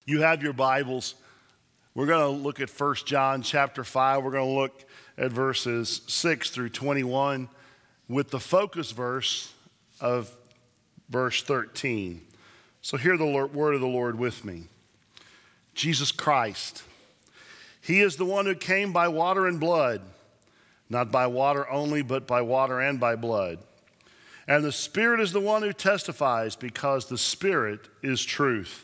You have your Bibles. We're going to look at 1 John chapter 5. We're going to look at verses 6 through 21 with the focus verse of verse 13. So hear the word of the Lord with me. Jesus Christ, he is the one who came by water and blood, not by water only, but by water and by blood. And the Spirit is the one who testifies, because the Spirit is truth.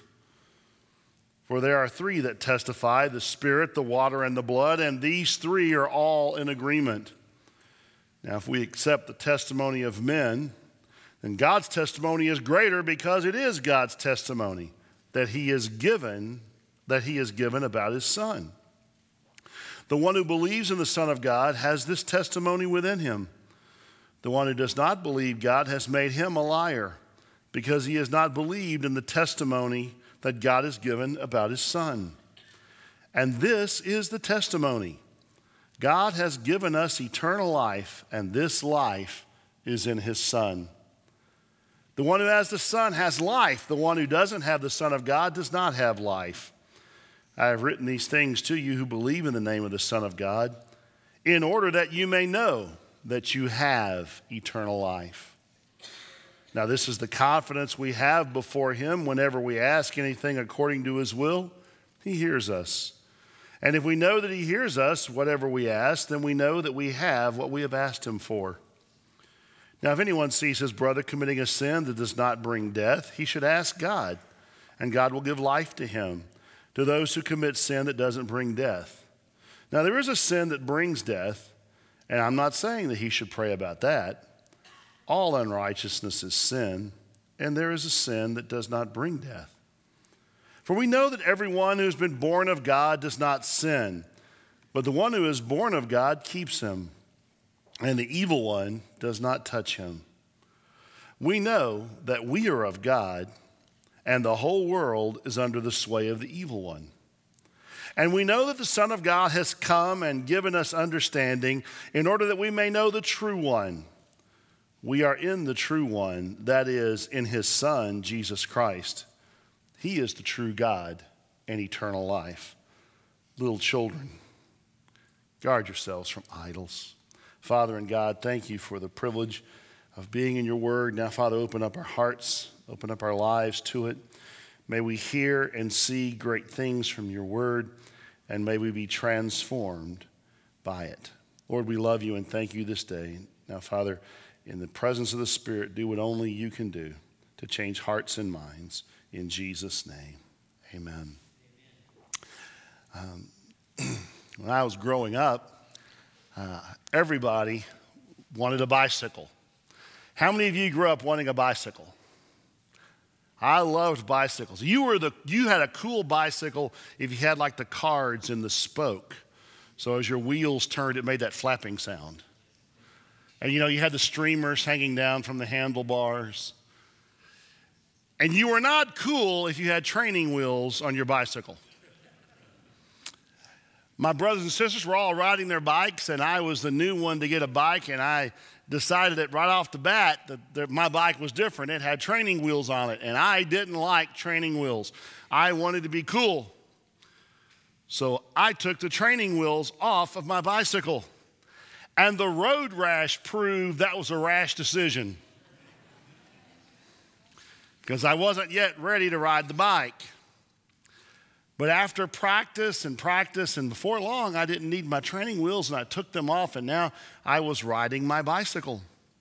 For there are three that testify, the Spirit, the water, and the blood, and these three are all in agreement. Now, if we accept the testimony of men, then God's testimony is greater, because it is God's testimony that he has given about his Son. The one who believes in the Son of God has this testimony within him. The one who does not believe God has made him a liar, because he has not believed in the testimony that God has given about his Son. And this is the testimony. God has given us eternal life, and this life is in his Son. The one who has the Son has life. The one who doesn't have the Son of God does not have life. I have written these things to you who believe in the name of the Son of God, in order that you may know that you have eternal life. Now, this is the confidence we have before him whenever we ask anything according to his will. He hears us. And if we know that he hears us, whatever we ask, then we know that we have what we have asked him for. Now, if anyone sees his brother committing a sin that does not bring death, he should ask God, and God will give life to him, to those who commit sin that doesn't bring death. Now, there is a sin that brings death, and I'm not saying that he should pray about that. All unrighteousness is sin, and there is a sin that does not bring death. For we know that everyone who has been born of God does not sin, but the one who is born of God keeps him, and the evil one does not touch him. We know that we are of God, and the whole world is under the sway of the evil one. And we know that the Son of God has come and given us understanding in order that we may know the true one. We are in the true one, that is, in his Son, Jesus Christ. He is the true God and eternal life. Little children, guard yourselves from idols. Father and God, thank you for the privilege of being in your word. Now, Father, open up our hearts, open up our lives to it. May we hear and see great things from your word, and may we be transformed by it. Lord, we love you and thank you this day. Now, Father, in the presence of the Spirit, do what only you can do to change hearts and minds. In Jesus' name, amen. When I was growing up, everybody wanted a bicycle. How many of you grew up wanting a bicycle? I loved bicycles. You had a cool bicycle if you had like the cards in the spoke. So as your wheels turned, it made that flapping sound. And you had the streamers hanging down from the handlebars. And you were not cool if you had training wheels on your bicycle. My brothers and sisters were all riding their bikes, and I was the new one to get a bike, and I decided that right off the bat that my bike was different. It had training wheels on it, and I didn't like training wheels. I wanted to be cool. So I took the training wheels off of my bicycle. And the road rash proved that was a rash decision, because I wasn't yet ready to ride the bike. But after practice, and before long, I didn't need my training wheels, and I took them off, and now I was riding my bicycle.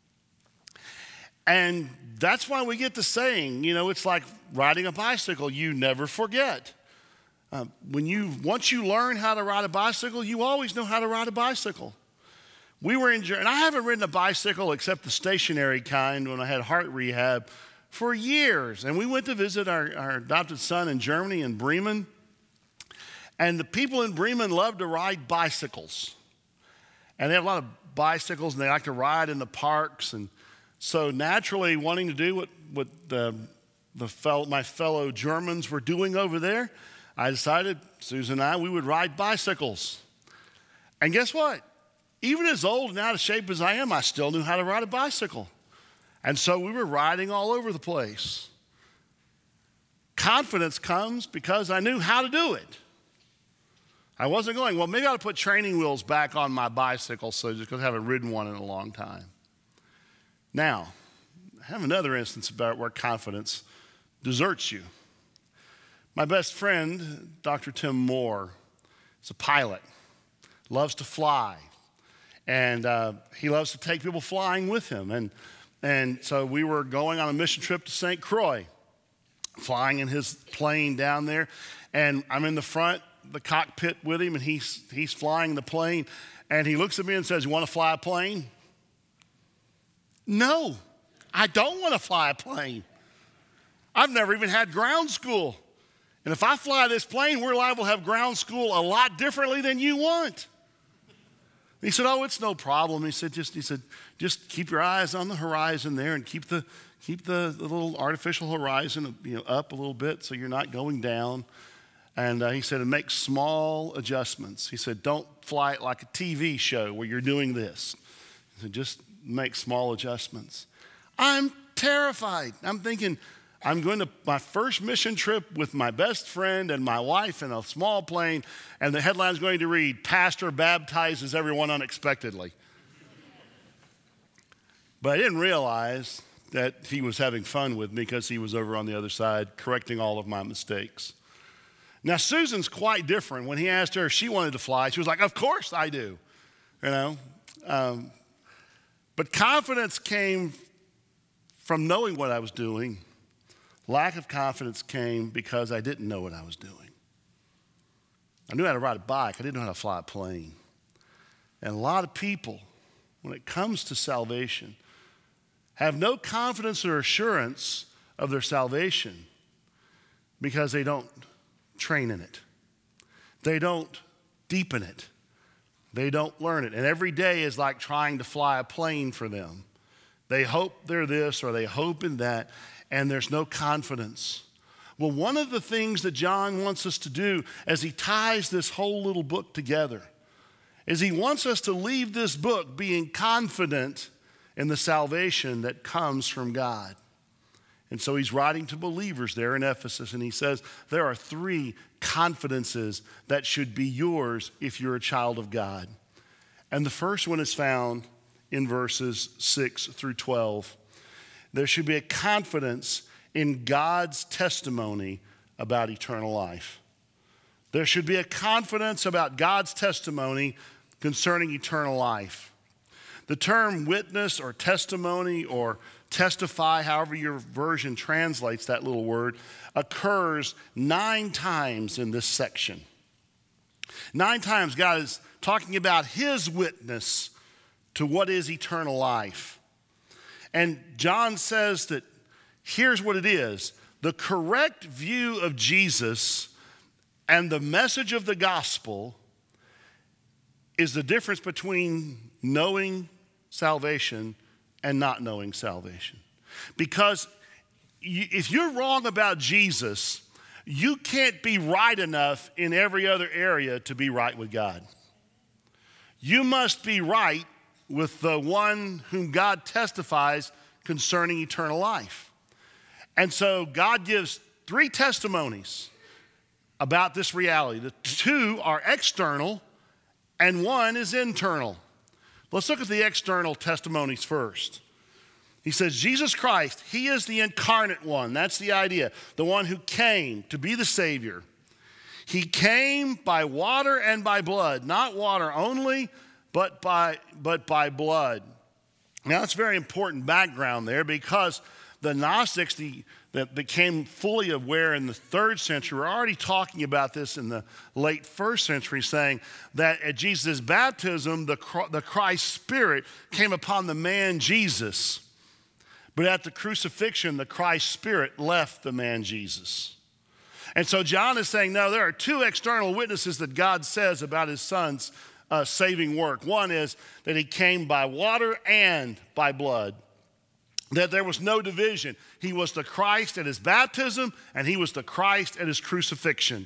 And that's why we get the saying, it's like riding a bicycle. You never forget. Once you learn how to ride a bicycle, you always know how to ride a bicycle. We were in Germany, and I haven't ridden a bicycle except the stationary kind when I had heart rehab for years. And we went to visit our adopted son in Germany, in Bremen. And the people in Bremen love to ride bicycles. And they have a lot of bicycles, and they like to ride in the parks. And so naturally, wanting to do what my fellow Germans were doing over there, I decided, Susan and I, we would ride bicycles. And guess what? Even as old and out of shape as I am, I still knew how to ride a bicycle. And so we were riding all over the place. Confidence comes because I knew how to do it. I wasn't going, well, maybe I'll put training wheels back on my bicycle so just because I haven't ridden one in a long time. Now, I have another instance about where confidence deserts you. My best friend, Dr. Tim Moore, is a pilot, loves to fly, and he loves to take people flying with him. And so we were going on a mission trip to St. Croix, flying in his plane down there, and I'm in the front, the cockpit with him, and he's flying the plane, and he looks at me and says, "You want to fly a plane?" No, I don't want to fly a plane. I've never even had ground school. And if I fly this plane, we're liable to have ground school a lot differently than you want. He said, "Oh, it's no problem." He said, just keep your eyes on the horizon there and keep the little artificial horizon, up a little bit so you're not going down. And he said, and make small adjustments. He said, don't fly it like a TV show where you're doing this. He said, just make small adjustments. I'm terrified. I'm thinking, I'm going to my first mission trip with my best friend and my wife in a small plane, and the headline's going to read, "Pastor baptizes everyone unexpectedly." But I didn't realize that he was having fun with me because he was over on the other side correcting all of my mistakes. Now, Susan's quite different. When he asked her if she wanted to fly, she was like, "Of course I do," But confidence came from knowing what I was doing. Lack of confidence came because I didn't know what I was doing. I knew how to ride a bike. I didn't know how to fly a plane. And a lot of people, when it comes to salvation, have no confidence or assurance of their salvation because they don't train in it. They don't deepen it. They don't learn it. And every day is like trying to fly a plane for them. They hope they're this or they hope in that, and there's no confidence. Well, one of the things that John wants us to do as he ties this whole little book together is he wants us to leave this book being confident in the salvation that comes from God. And so he's writing to believers there in Ephesus, and he says there are 3 confidences that should be yours if you're a child of God. And the first one is found in verses 6 through 12. There should be a confidence in God's testimony about eternal life. There should be a confidence about God's testimony concerning eternal life. The term witness or testimony or testify, however your version translates that little word, occurs 9 times in this section. 9 times God is talking about his witness to what is eternal life. And John says that here's what it is. The correct view of Jesus and the message of the gospel is the difference between knowing salvation and not knowing salvation. Because if you're wrong about Jesus, you can't be right enough in every other area to be right with God. You must be right with the one whom God testifies concerning eternal life. And so God gives 3 testimonies about this reality. The 2 are external and 1 is internal. Let's look at the external testimonies first. He says, Jesus Christ, he is the incarnate one. That's the idea. The one who came to be the Savior. He came by water and by blood. Not water only, but by blood. Now, that's very important background there because the Gnostics that became fully aware in the 3rd century were already talking about this in the late 1st century, saying that at Jesus' baptism, the Christ Spirit came upon the man Jesus. But at the crucifixion, the Christ Spirit left the man Jesus. And so John is saying, no, there are 2 external witnesses that God says about his son's saving work. One is that he came by water and by blood. That there was no division. He was the Christ at his baptism, and he was the Christ at his crucifixion.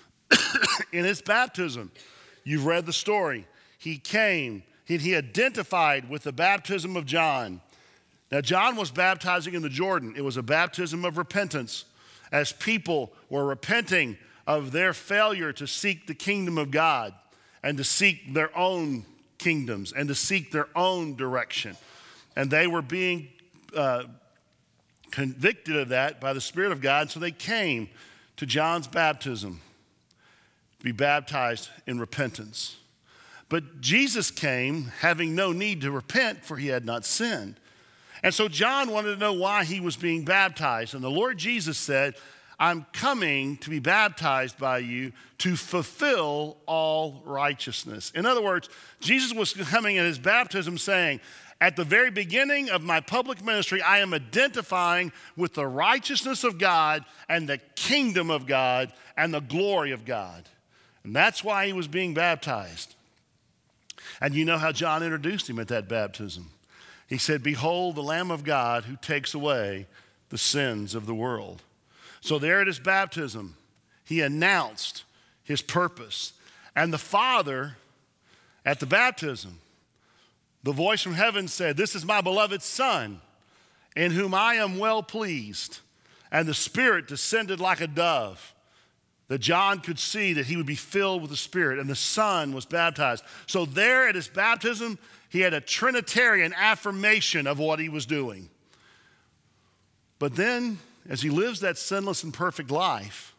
In his baptism, you've read the story. He came, he identified with the baptism of John. Now, John was baptizing in the Jordan. It was a baptism of repentance. as people were repenting of their failure to seek the kingdom of God and to seek their own kingdoms and to seek their own direction. And they were being convicted of that by the Spirit of God, so they came to John's baptism to be baptized in repentance. But Jesus came having no need to repent, for he had not sinned. And so John wanted to know why he was being baptized. And the Lord Jesus said, I'm coming to be baptized by you to fulfill all righteousness. In other words, Jesus was coming at his baptism saying, at the very beginning of my public ministry, I am identifying with the righteousness of God and the kingdom of God and the glory of God. And that's why he was being baptized. And you know how John introduced him at that baptism. He said, behold, the Lamb of God who takes away the sins of the world. So there at his baptism, he announced his purpose. And the Father, at the baptism, the voice from heaven said, this is my beloved Son, in whom I am well pleased. And the Spirit descended like a dove, that John could see that he would be filled with the Spirit, and the Son was baptized. So there at his baptism, he had a Trinitarian affirmation of what he was doing. But then, as he lives that sinless and perfect life,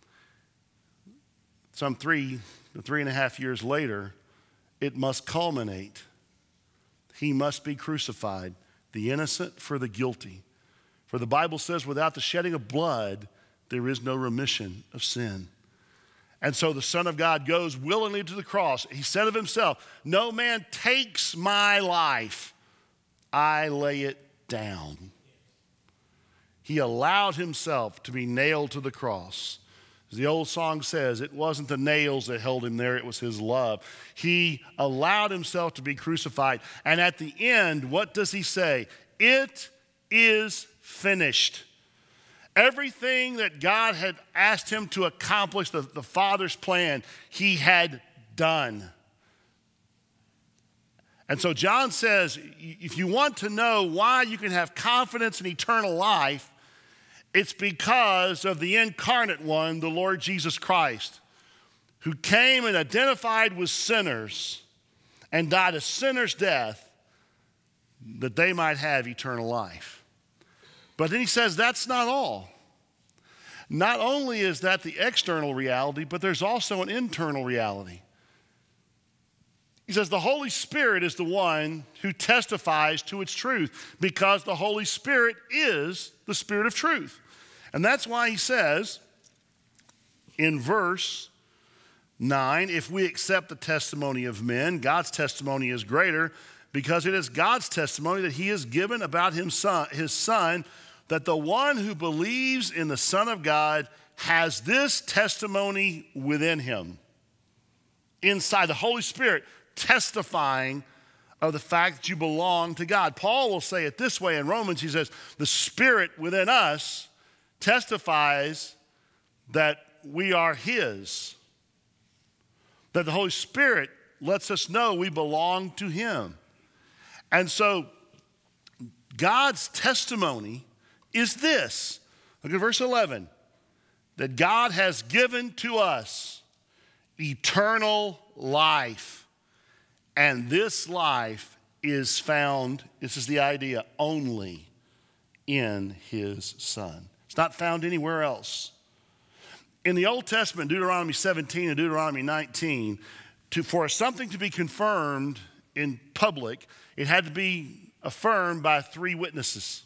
some 3.5 years later, it must culminate. He must be crucified, the innocent for the guilty. For the Bible says, without the shedding of blood, there is no remission of sin. And so the Son of God goes willingly to the cross. He said of himself, no man takes my life, I lay it down. He allowed himself to be nailed to the cross. As the old song says, it wasn't the nails that held him there, it was his love. He allowed himself to be crucified. And at the end, what does he say? It is finished. Everything that God had asked him to accomplish, the Father's plan, he had done. And so John says, if you want to know why you can have confidence in eternal life, it's because of the incarnate one, the Lord Jesus Christ, who came and identified with sinners and died a sinner's death that they might have eternal life. But then he says that's not all. Not only is that the external reality, but there's also an internal reality. He says the Holy Spirit is the one who testifies to its truth, because the Holy Spirit is the Spirit of truth. And that's why he says in verse 9, if we accept the testimony of men, God's testimony is greater, because it is God's testimony that he has given about his son, that the one who believes in the Son of God has this testimony within him. Inside, the Holy Spirit testifying of the fact that you belong to God. Paul will say it this way in Romans. He says, the Spirit within us testifies that we are his. That the Holy Spirit lets us know we belong to him. And so God's testimony is this. Look at verse 11. That God has given to us eternal life. And this life is found, this is the idea, only in his Son. It's not found anywhere else. In the Old Testament, Deuteronomy 17 and Deuteronomy 19, for something to be confirmed in public, it had to be affirmed by 3 witnesses.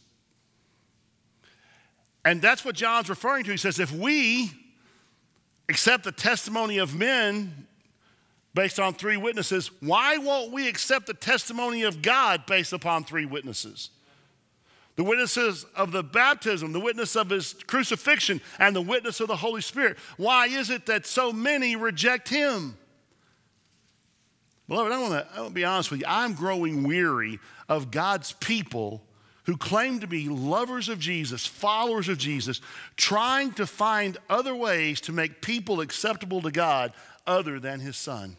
And that's what John's referring to. He says, if we accept the testimony of men based on 3 witnesses, why won't we accept the testimony of God based upon 3 witnesses? The witnesses of the baptism, the witness of his crucifixion, and the witness of the Holy Spirit. Why is it that so many reject him? Beloved, I want to be honest with you. I'm growing weary of God's people who claim to be lovers of Jesus, followers of Jesus, trying to find other ways to make people acceptable to God other than his Son.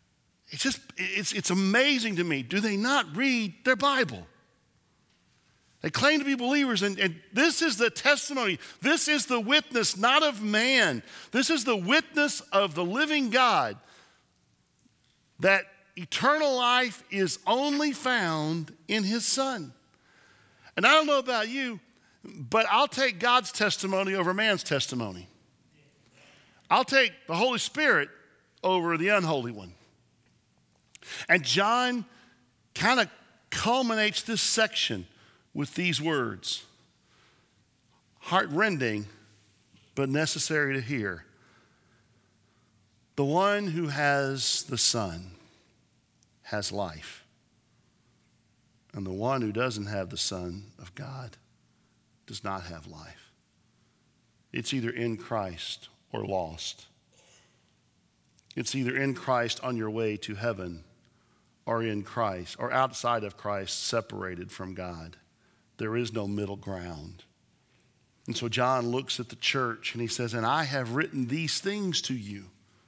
It's amazing to me. Do they not read their Bible? They claim to be believers, and this is the testimony. This is the witness, not of man. This is the witness of the living God, that eternal life is only found in his Son. And I don't know about you, but I'll take God's testimony over man's testimony. I'll take the Holy Spirit over the unholy one. And John kind of culminates this section with these words. Heart-rending, but necessary to hear. The one who has the Son has life. And the one who doesn't have the Son of God does not have life. It's either in Christ or lost. It's either in Christ on your way to heaven, or in Christ, or outside of Christ, separated from God. There is no middle ground. And so John looks at the church and he says, and I have written these things to you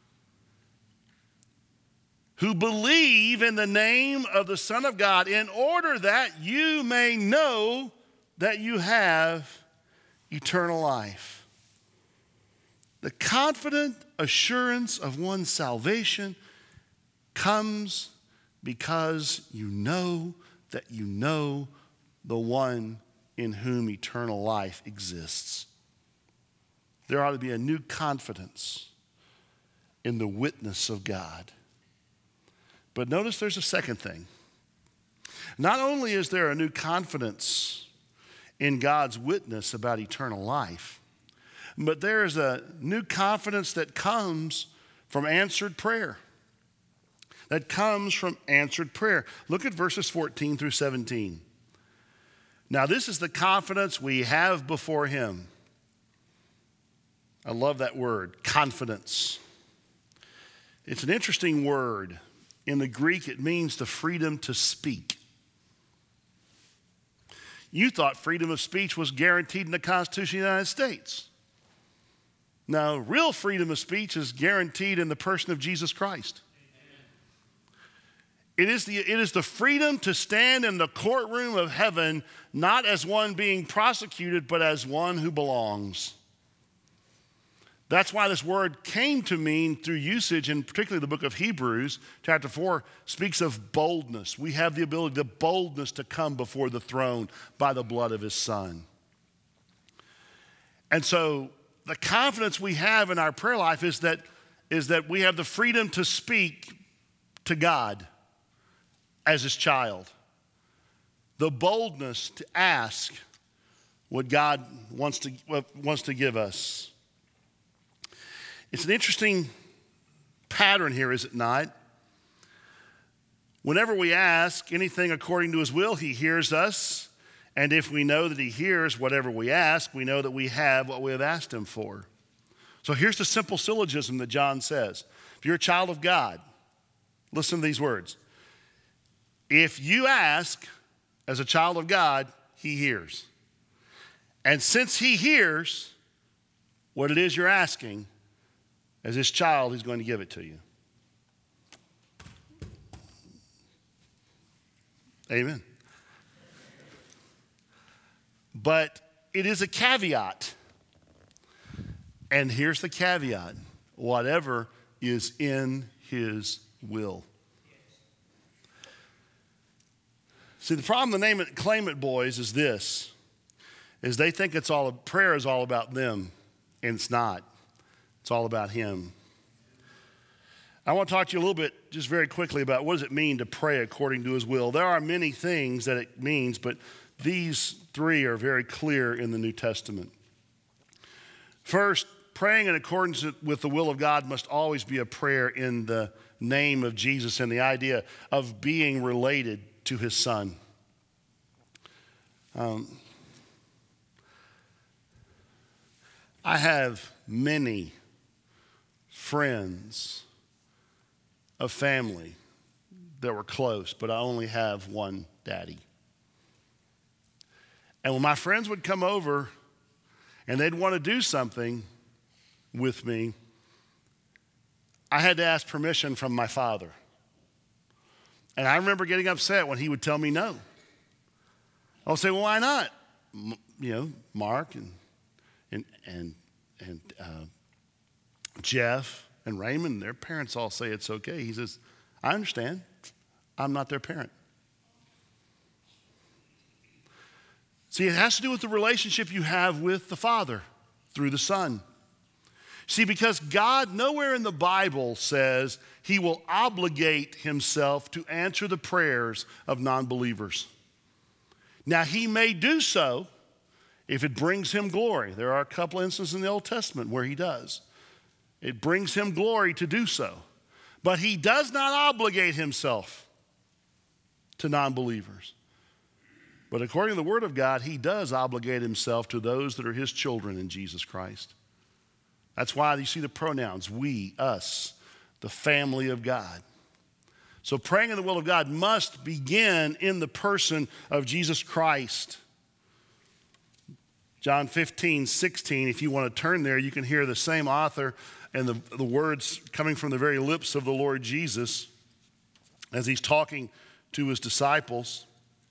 who believe in the name of the Son of God, in order that you may know that you have eternal life. The confident assurance of one's salvation comes because you know that you know the one in whom eternal life exists. There ought to be a new confidence in the witness of God. But notice there's a second thing. Not only is there a new confidence in God's witness about eternal life, but there is a new confidence that comes from answered prayer. That comes from answered prayer. Look at verses 14 through 17. Now, this is the confidence we have before him. I love that word, confidence. It's an interesting word. In the Greek, it means the freedom to speak. You thought freedom of speech was guaranteed in the Constitution of the United States. No, real freedom of speech is guaranteed in the person of Jesus Christ. It is the freedom to stand in the courtroom of heaven, not as one being prosecuted, but as one who belongs. That's why this word came to mean through usage, and particularly the book of Hebrews, chapter 4, speaks of boldness. We have the ability, the boldness to come before the throne by the blood of his Son. And so the confidence we have in our prayer life is that we have the freedom to speak to God as his child. The boldness to ask what God wants to give us. It's an interesting pattern here, is it not? Whenever we ask anything according to his will, he hears us. And if we know that he hears whatever we ask, we know that we have what we have asked him for. So here's the simple syllogism that John says. If you're a child of God, listen to these words. If you ask as a child of God, he hears. And since he hears what it is you're asking, as his child, he's going to give it to you. Amen. But it is a caveat. And here's the caveat. Whatever is in his will. See, the problem the name it, claim it boys is this, is they think prayer is all about them, and it's not. It's all about him. I want to talk to you a little bit, just very quickly, about what does it mean to pray according to his will. There are many things that it means, but these three are very clear in the New Testament. First, praying in accordance with the will of God must always be a prayer in the name of Jesus and the idea of being related to his Son. I have many friends of family that were close, but I only have one daddy. And when my friends would come over and they'd want to do something with me, I had to ask permission from my father. And I remember getting upset when he would tell me no. I'll say, well, why not? Mark and Jeff and Raymond, their parents all say it's okay. He says, I understand. I'm not their parent. See, it has to do with the relationship you have with the Father through the Son. See, because God nowhere in the Bible says he will obligate himself to answer the prayers of non-believers. Now, he may do so if it brings him glory. There are a couple instances in the Old Testament where he does. It brings him glory to do so. But he does not obligate himself to non-believers. But according to the Word of God, he does obligate himself to those that are his children in Jesus Christ. That's why you see the pronouns, we, us, the family of God. So praying in the will of God must begin in the person of Jesus Christ. John 15:16, if you want to turn there, you can hear the same author and the words coming from the very lips of the Lord Jesus as he's talking to his disciples.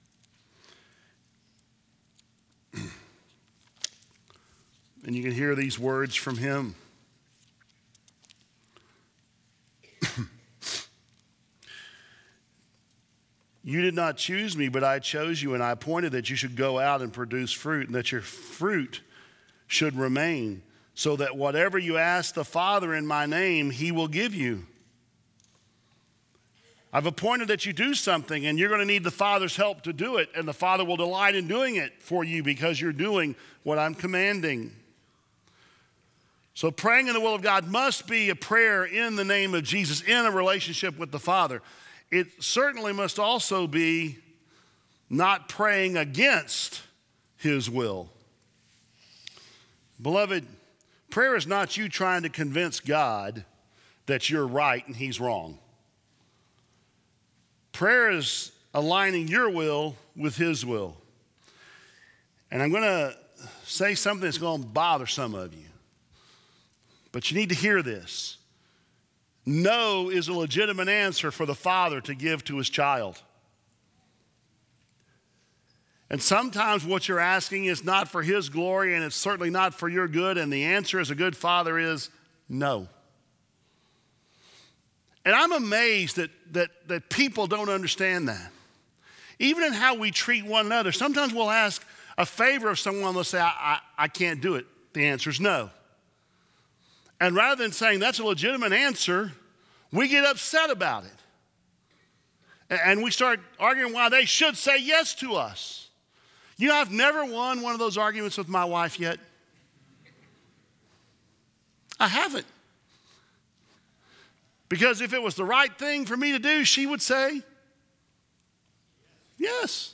And you can hear these words from him. You did not choose me, but I chose you, and I appointed that you should go out and produce fruit, and that your fruit should remain, so that whatever you ask the Father in my name, he will give you. I've appointed that you do something, and you're going to need the Father's help to do it, and the Father will delight in doing it for you because you're doing what I'm commanding. So praying in the will of God must be a prayer in the name of Jesus, in a relationship with the Father. It certainly must also be not praying against his will. Beloved, prayer is not you trying to convince God that you're right and he's wrong. Prayer is aligning your will with his will. And I'm going to say something that's going to bother some of you. But you need to hear this. No is a legitimate answer for the father to give to his child. And sometimes what you're asking is not for his glory, and it's certainly not for your good, and the answer as a good father is no. And I'm amazed that people don't understand that. Even in how we treat one another, sometimes we'll ask a favor of someone, they'll say, I can't do it. The answer is no. And rather than saying that's a legitimate answer, we get upset about it. And we start arguing why they should say yes to us. You know, I've never won one of those arguments with my wife yet. I haven't. Because if it was the right thing for me to do, she would say yes.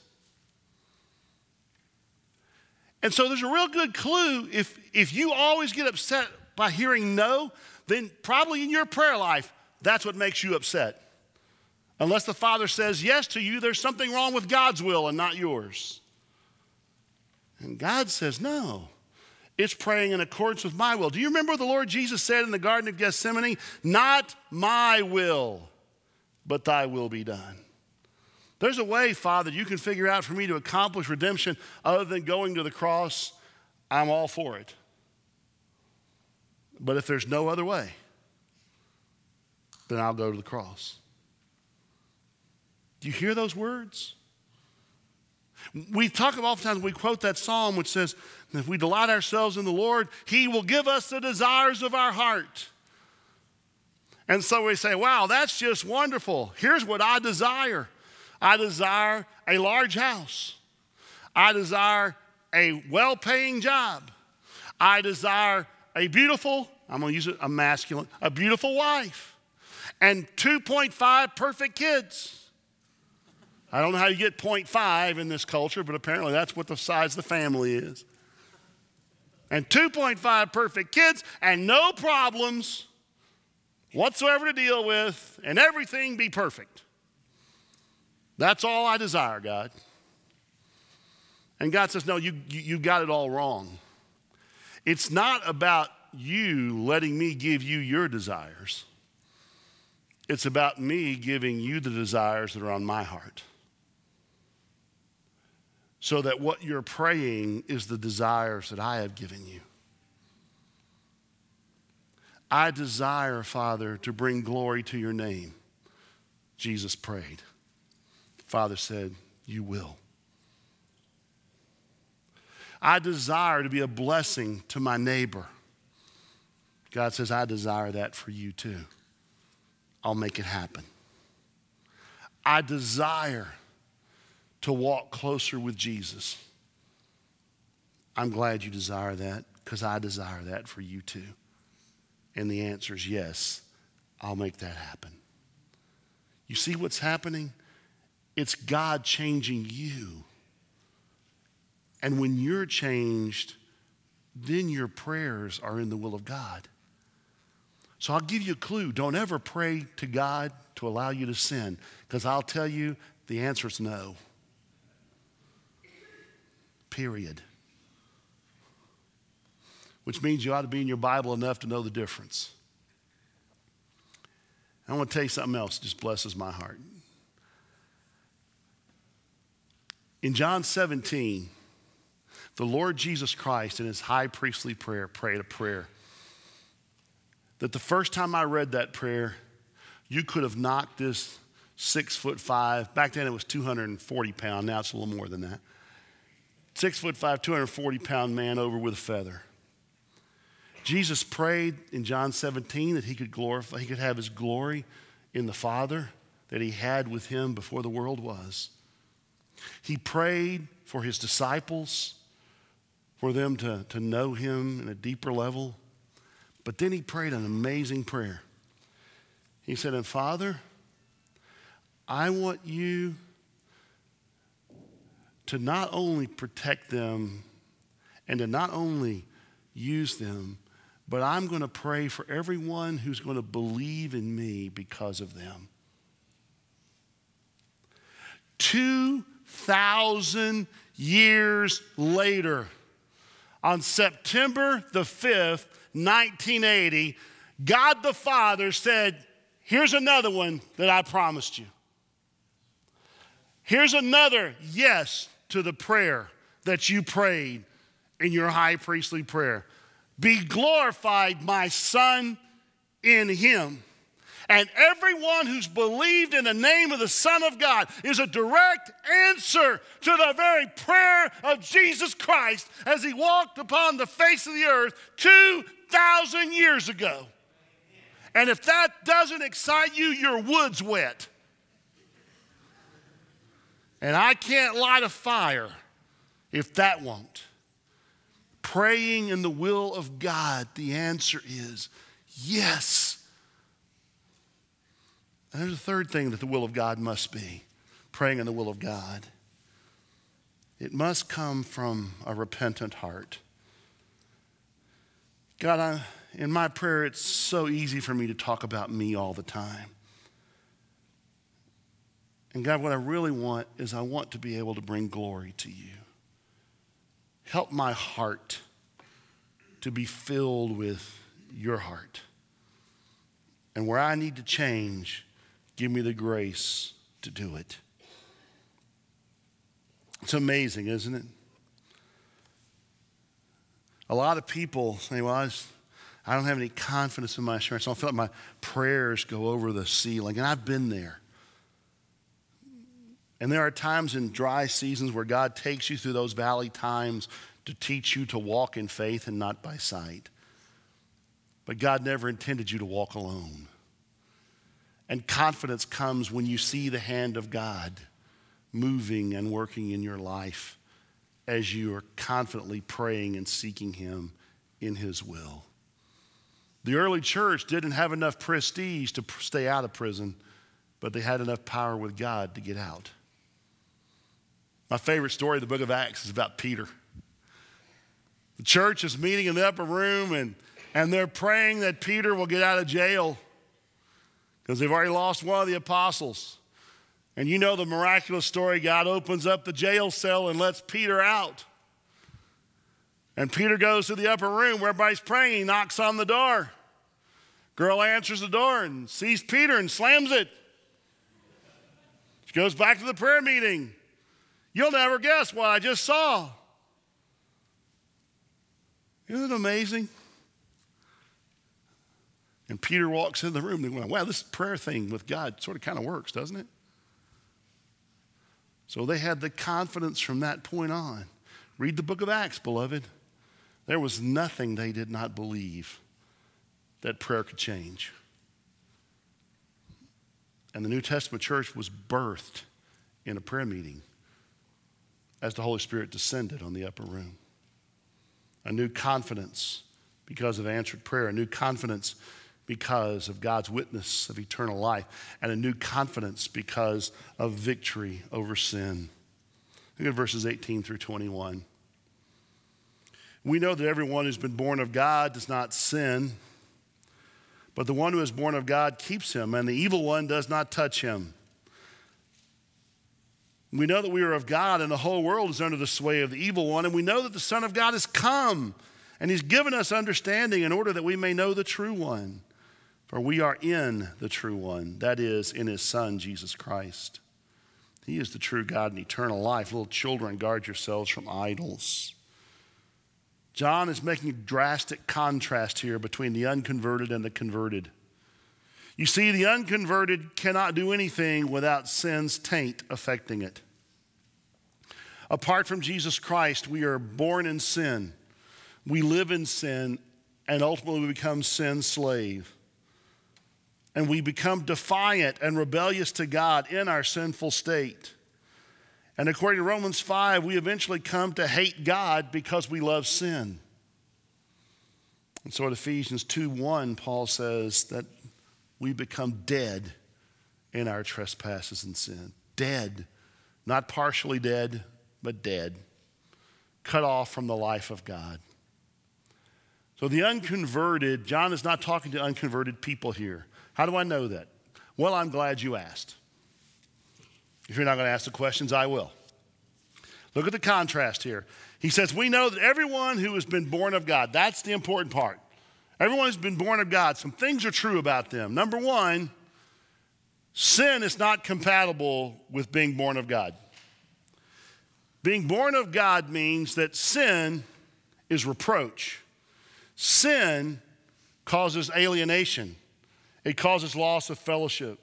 And so there's a real good clue. If you always get upset by hearing no, then probably in your prayer life, that's what makes you upset. Unless the Father says yes to you, there's something wrong with God's will and not yours. And God says no. It's praying in accordance with my will. Do you remember what the Lord Jesus said in the Garden of Gethsemane? Not my will, but thy will be done. There's a way, Father, you can figure out for me to accomplish redemption other than going to the cross. I'm all for it. But if there's no other way, then I'll go to the cross. Do you hear those words? We talk oftentimes, we quote that psalm which says, if we delight ourselves in the Lord, he will give us the desires of our heart. And so we say, wow, that's just wonderful. Here's what I desire. I desire a large house. I desire a well-paying job. I desire a beautiful, I'm going to use it, a masculine, a beautiful wife. And 2.5 perfect kids. I don't know how you get 0.5 in this culture, but apparently that's what the size of the family is. And 2.5 perfect kids and no problems whatsoever to deal with, and everything be perfect. That's all I desire, God. And God says, no, you got it all wrong. It's not about you letting me give you your desires. It's about me giving you the desires that are on my heart. so that what you're praying is the desires that I have given you. I desire, Father, to bring glory to your name. Jesus prayed. Father said, you will. I desire to be a blessing to my neighbor. God says, I desire that for you too. I'll make it happen. I desire to walk closer with Jesus. I'm glad you desire that because I desire that for you too. And the answer is yes, I'll make that happen. You see what's happening? It's God changing you. And when you're changed, then your prayers are in the will of God. So I'll give you a clue. Don't ever pray to God to allow you to sin, because I'll tell you the answer is no. Period. Which means you ought to be in your Bible enough to know the difference. I want to tell you something else that just blesses my heart. In John 17, the Lord Jesus Christ in his high priestly prayer prayed a prayer that the first time I read that prayer, you could have knocked this 6'5", back then it was 240 pound, now it's a little more than that. 6'5", 240 pound man over with a feather. Jesus prayed in John 17 that he could have his glory in the Father that he had with him before the world was. He prayed for his disciples, for them to know him in a deeper level. But then he prayed an amazing prayer. He said, and Father, I want you to not only protect them and to not only use them, but I'm going to pray for everyone who's going to believe in me because of them. 2,000 years later, on September the 5th, 1980, God the Father said, here's another one that I promised you. Here's another yes to the prayer that you prayed in your high priestly prayer. Be glorified, my Son, in him. And everyone who's believed in the name of the Son of God is a direct answer to the very prayer of Jesus Christ as he walked upon the face of the earth 2,000 years ago. And if that doesn't excite you, your wood's wet. And I can't light a fire if that won't. Praying in the will of God, the answer is yes. And there's a third thing that the will of God must be, praying in the will of God. It must come from a repentant heart. God, in my prayer, it's so easy for me to talk about me all the time. And God, what I really want is I want to be able to bring glory to you. Help my heart to be filled with your heart. And where I need to change, give me the grace to do it. It's amazing, isn't it? A lot of people say, well, I don't have any confidence in my assurance. I don't feel like my prayers go over the ceiling. And I've been there. And there are times in dry seasons where God takes you through those valley times to teach you to walk in faith and not by sight. But God never intended you to walk alone. And confidence comes when you see the hand of God moving and working in your life as you are confidently praying and seeking him in his will. The early church didn't have enough prestige to stay out of prison, but they had enough power with God to get out. My favorite story of the book of Acts is about Peter. The church is meeting in the upper room and they're praying that Peter will get out of jail because they've already lost one of the apostles. And you know the miraculous story. God opens up the jail cell and lets Peter out. And Peter goes to the upper room where everybody's praying. He knocks on the door. Girl answers the door and sees Peter and slams it. She goes back to the prayer meeting. You'll never guess what I just saw. Isn't it amazing? And Peter walks in the room and going, wow, this prayer thing with God sort of kind of works, doesn't it? So they had the confidence from that point on. Read the book of Acts, beloved. There was nothing they did not believe that prayer could change. And the New Testament church was birthed in a prayer meeting as the Holy Spirit descended on the upper room. A new confidence because of answered prayer, a new confidence because of God's witness of eternal life, and a new confidence because of victory over sin. Look at verses 18 through 21. We know that everyone who's been born of God does not sin, but the one who is born of God keeps him, and the evil one does not touch him. We know that we are of God, and the whole world is under the sway of the evil one, and we know that the Son of God has come, and he's given us understanding in order that we may know the true one. For we are in the true one, that is, in his Son, Jesus Christ. He is the true God and eternal life. Little children, guard yourselves from idols. John is making a drastic contrast here between the unconverted and the converted. You see, the unconverted cannot do anything without sin's taint affecting it. Apart from Jesus Christ, we are born in sin. We live in sin, and ultimately we become sin's slave. And we become defiant and rebellious to God in our sinful state. And according to Romans 5, we eventually come to hate God because we love sin. And so at Ephesians 2:1, Paul says that we become dead in our trespasses and sin. Dead. Not partially dead, but dead. Cut off from the life of God. So the unconverted, John is not talking to unconverted people here. How do I know that? Well, I'm glad you asked. If you're not going to ask the questions, I will. Look at the contrast here. He says, we know that everyone who has been born of God, that's the important part. Everyone who's been born of God, some things are true about them. Number one, sin is not compatible with being born of God. Being born of God means that sin is reproach. Sin causes alienation. It causes loss of fellowship.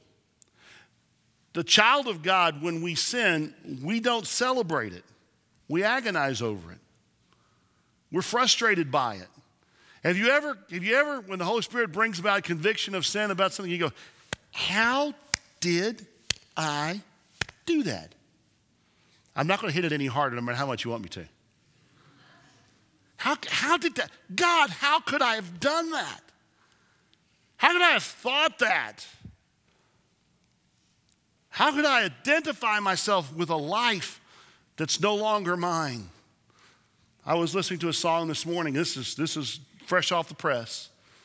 The child of God, when we sin, we don't celebrate it. We agonize over it. We're frustrated by it. Have you ever, when the Holy Spirit brings about a conviction of sin about something, you go, how did I do that? I'm not going to hit it any harder, no matter how much you want me to. How did that? God, how could I have done that? How could I have thought that? How could I identify myself with a life that's no longer mine? I was listening to a song this morning. This is fresh off the press.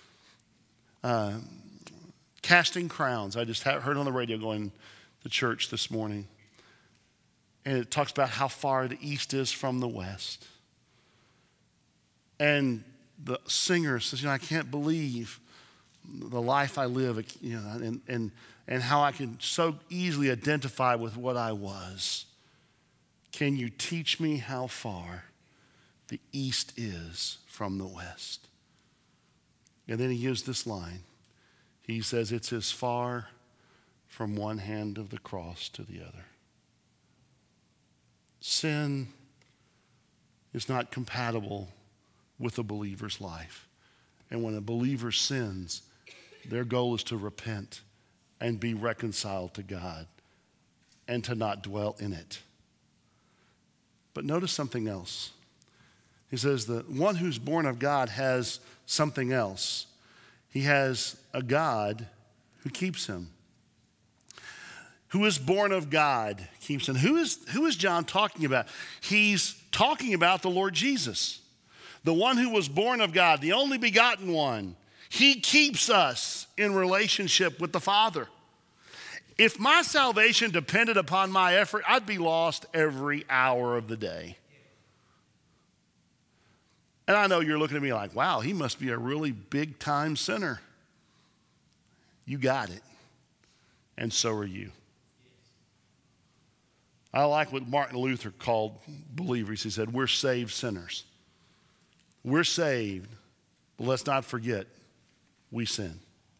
Casting Crowns. I just heard on the radio going to church this morning. And it talks about how far the east is from the west. And the singer says, I can't believe the life I live, and how I can so easily identify with what I was. Can you teach me how far the east is from the west? And then he gives this line. He says, it's as far from one hand of the cross to the other. Sin is not compatible with a believer's life. And when a believer sins, their goal is to repent and be reconciled to God and to not dwell in it. But notice something else. He says the one who's born of God has something else. He has a God who keeps him. Who is born of God keeps him. Who is John talking about? He's talking about the Lord Jesus, the one who was born of God, the only begotten one. He keeps us in relationship with the Father. If my salvation depended upon my effort, I'd be lost every hour of the day. And I know you're looking at me like, wow, he must be a really big time sinner. You got it. And so are you. I like what Martin Luther called believers. He said, we're saved sinners. We're saved, but let's not forget, we sin.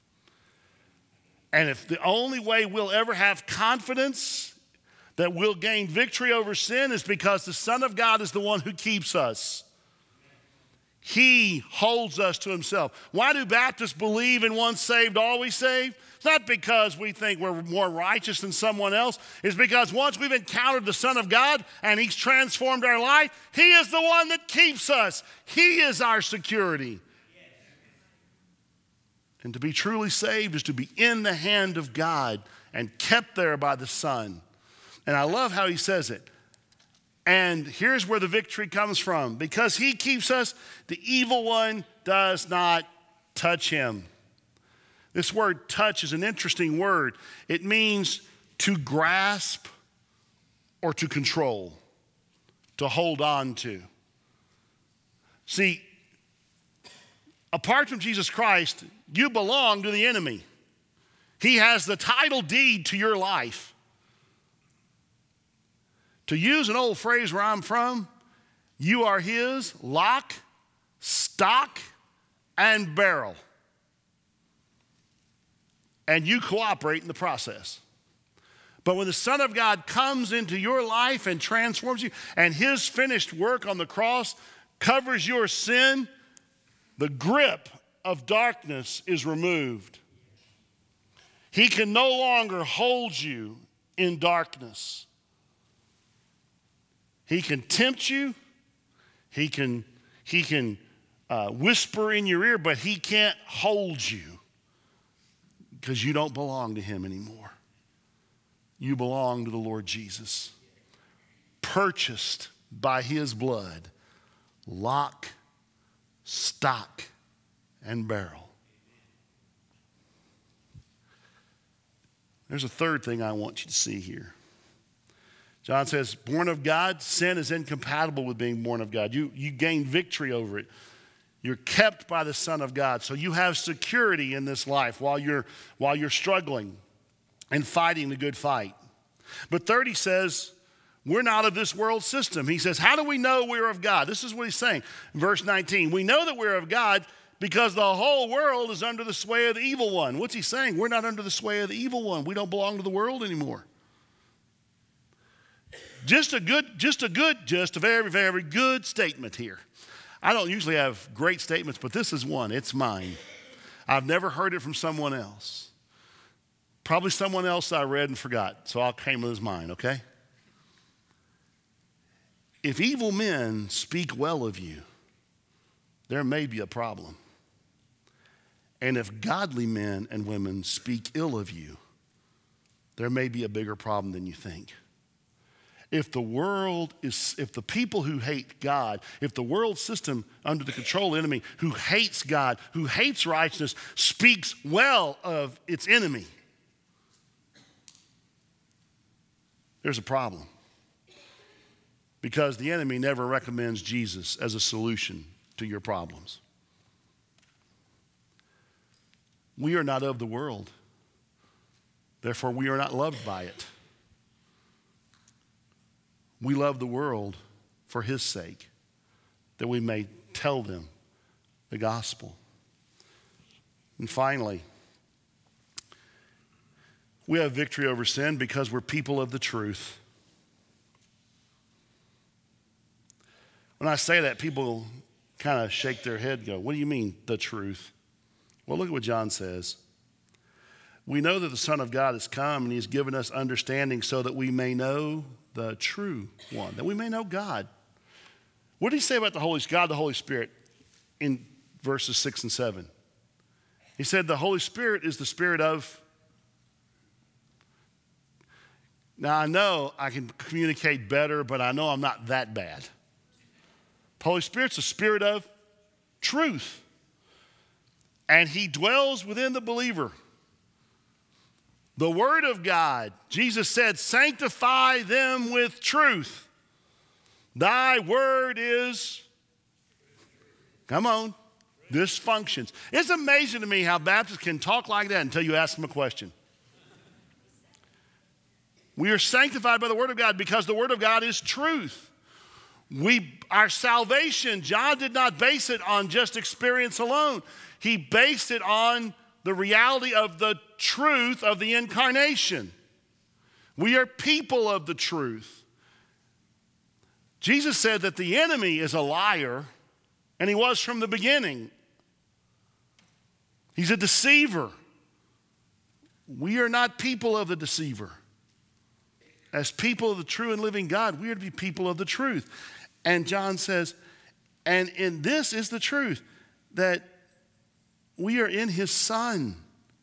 And if the only way we'll ever have confidence that we'll gain victory over sin is because the Son of God is the one who keeps us. He holds us to himself. Why do Baptists believe in once saved, always saved? It's not because we think we're more righteous than someone else. It's because once we've encountered the Son of God and he's transformed our life, he is the one that keeps us. He is our security. And to be truly saved is to be in the hand of God and kept there by the Son. And I love how he says it. And here's where the victory comes from. Because he keeps us, the evil one does not touch him. This word touch is an interesting word. It means to grasp or to control, to hold on to. See, apart from Jesus Christ, you belong to the enemy. He has the title deed to your life. To use an old phrase where I'm from, you are his lock, stock, and barrel. And you cooperate in the process. But when the Son of God comes into your life and transforms you, and his finished work on the cross covers your sin, the grip of darkness is removed. He can no longer hold you in darkness. He can tempt you. He can whisper in your ear, but he can't hold you because you don't belong to him anymore. You belong to the Lord Jesus. Purchased by his blood, lock, stock, and barrel. There's a third thing I want you to see here. John says, born of God, sin is incompatible with being born of God. You gain victory over it. You're kept by the Son of God. So you have security in this life while you're struggling and fighting the good fight. But third, he says, we're not of this world system. He says, how do we know we're of God? This is what he's saying. In verse 19, we know that we're of God because the whole world is under the sway of the evil one. What's he saying? We're not under the sway of the evil one. We don't belong to the world anymore. Just a very, very good statement here. I don't usually have great statements, but this is one. It's mine. I've never heard it from someone else. Probably someone else I read and forgot, so I'll claim it as mine, okay? If evil men speak well of you, there may be a problem. And if godly men and women speak ill of you, there may be a bigger problem than you think. If the people who hate God, if the world system under the control of the enemy who hates God, who hates righteousness, speaks well of its enemy, there's a problem. Because the enemy never recommends Jesus as a solution to your problems. We are not of the world. Therefore, we are not loved by it. We love the world for his sake, that we may tell them the gospel. And finally, we have victory over sin because we're people of the truth. When I say that, people kind of shake their head and go, what do you mean, the truth? Well, look at what John says. We know that the Son of God has come and he's given us understanding so that we may know the true one, that we may know God. What did he say about the God, the Holy Spirit, in verses 6 and 7? He said the Holy Spirit is the Spirit of... Now, I know I can communicate better, but I know I'm not that bad. The Holy Spirit's the Spirit of truth. And he dwells within the believer. The Word of God, Jesus said, sanctify them with truth. Thy word is, come on, this functions. It's amazing to me how Baptists can talk like that until you ask them a question. We are sanctified by the Word of God because the Word of God is truth. Our salvation, John did not base it on just experience alone. He based it on the reality of the truth of the incarnation. We are people of the truth. Jesus said that the enemy is a liar, and he was from the beginning. He's a deceiver. We are not people of the deceiver. As people of the true and living God, we are to be people of the truth. And John says, and in this is the truth, that we are in his Son.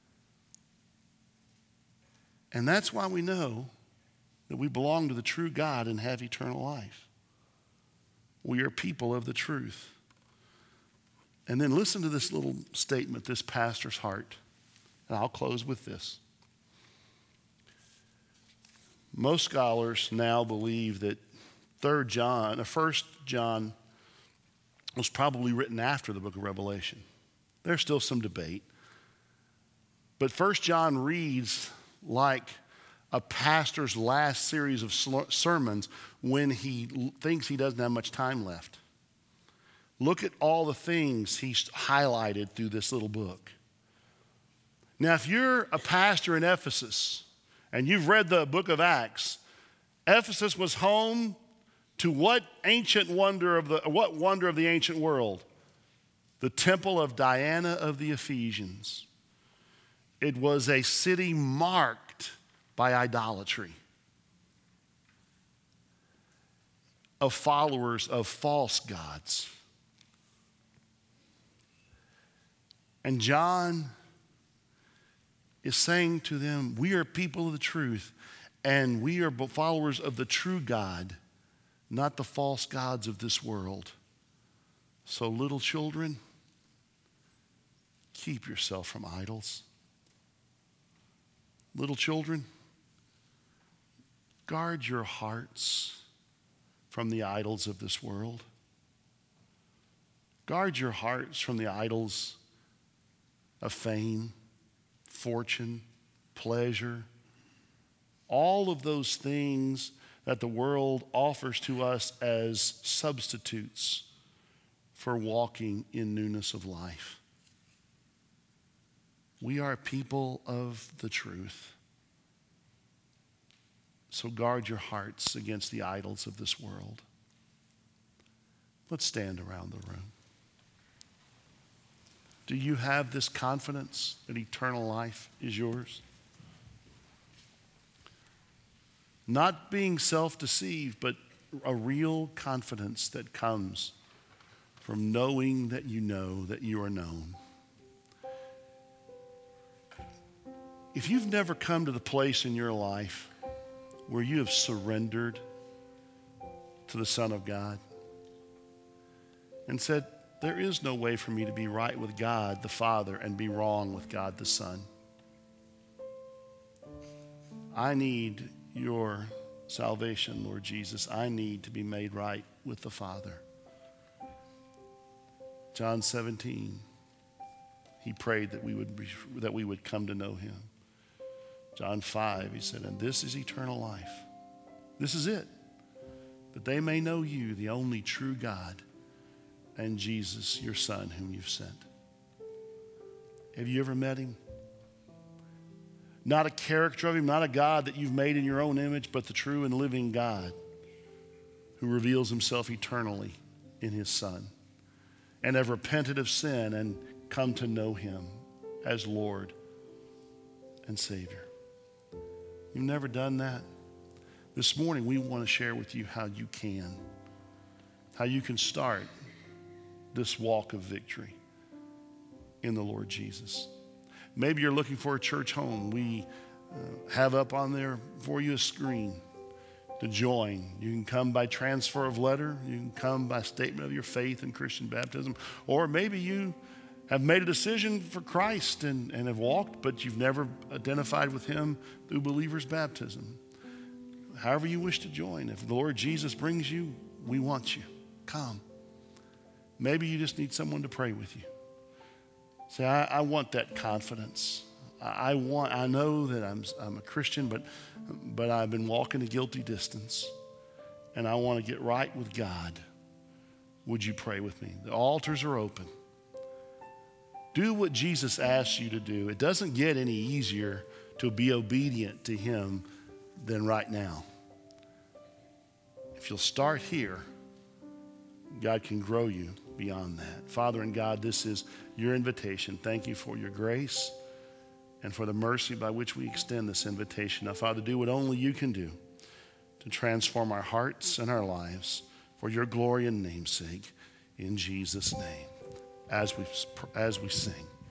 And that's why we know that we belong to the true God and have eternal life. We are people of the truth. And then listen to this little statement, this pastor's heart. And I'll close with this. Most scholars now believe that 1 John was probably written after the book of Revelation. There's still some debate. But 1 John reads like a pastor's last series of sermons when he thinks he doesn't have much time left. Look at all the things he's highlighted through this little book. Now, if you're a pastor in Ephesus and you've read the book of Acts, Ephesus was home to what wonder of the ancient world? The temple of Diana of the Ephesians. It was a city marked by idolatry, of followers of false gods. And John is saying to them, we are people of the truth, and we are followers of the true God, not the false gods of this world. So little children, keep yourself from idols. Little children, guard your hearts from the idols of this world. Guard your hearts from the idols of fame, fortune, pleasure, all of those things that the world offers to us as substitutes for walking in newness of life. We are people of the truth. So guard your hearts against the idols of this world. Let's stand around the room. Do you have this confidence that eternal life is yours? Not being self-deceived, but a real confidence that comes from knowing that you are known. If you've never come to the place in your life where you have surrendered to the Son of God and said, there is no way for me to be right with God the Father and be wrong with God the Son. I need your salvation, Lord Jesus. I need to be made right with the Father. John 17, he prayed that we would come to know him. John 5, he said, and this is eternal life. This is it. That they may know you, the only true God, and Jesus, your Son, whom you've sent. Have you ever met him? Not a character of him, not a God that you've made in your own image, but the true and living God who reveals himself eternally in his Son. And have repented of sin and come to know him as Lord and Savior. You've never done that? This morning we want to share with you how you can start this walk of victory in the Lord Jesus. Maybe you're looking for a church home. We have up on there for you a screen to join. You can come by transfer of letter. You can come by statement of your faith in Christian baptism. Or maybe you have made a decision for Christ and have walked, but you've never identified with him through believer's baptism. However you wish to join. If the Lord Jesus brings you, we want you. Come. Maybe you just need someone to pray with you. Say, I want that confidence. I know that I'm a Christian, but but I've been walking a guilty distance and I want to get right with God. Would you pray with me? The altars are open. Do what Jesus asks you to do. It doesn't get any easier to be obedient to him than right now. If you'll start here, God can grow you beyond that. Father and God, this is your invitation. Thank you for your grace and for the mercy by which we extend this invitation. Now, Father, do what only you can do to transform our hearts and our lives for your glory and namesake. In Jesus' name, as we sing.